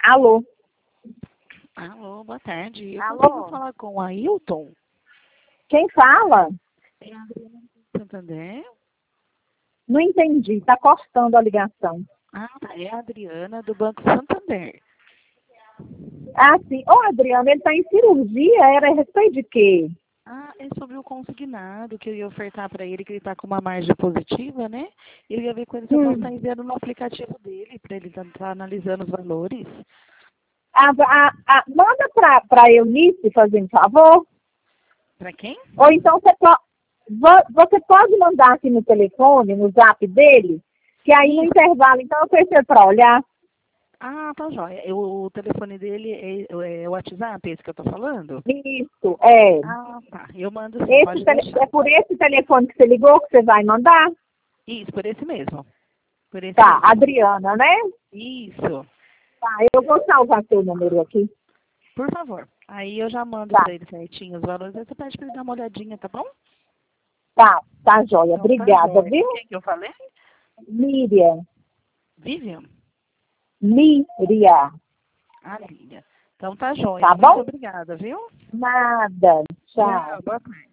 Alô? Alô, boa tarde. Eu Alô? consigo falar com o Ailton? Quem fala? É a Adriana do Santander? Não entendi, tá cortando a ligação. Ah, tá. É a Adriana do Banco Santander. Ah, sim. Ô, Adriana, ele tá em cirurgia, era a respeito de quê? Ah, é sobre o consignado que eu ia ofertar para ele, que ele está com uma margem positiva, né? Eu ia ver com ele se eu posso estar enviando no aplicativo dele, para ele estar analisando os valores. Manda pra Eunice, fazendo favor. Para quem? Ou então você pode mandar aqui no telefone, no zap dele, que aí no intervalo, então eu preciso para olhar. Ah, tá jóia. O telefone dele é o WhatsApp, esse que eu tô falando? Isso, é. Ah, tá. Eu mando sim, pode deixar. É por esse telefone que você ligou que você vai mandar? Isso, por esse mesmo. Por esse Tá, mesmo. Adriana, né? Isso. Tá, eu vou salvar seu número aqui. Por favor. Aí eu já mando Tá, para ele certinho os valores. Aí você pede para ele dar uma olhadinha, tá bom? tá, joia. Então tá Obrigada, jóia. Com viu? quem que eu falei? Miriam. Vivian. Miriam. A Lília. Então tá jóia. Tá Muito bom? obrigada, viu? Nada. Tchau. Tchau, boa tarde.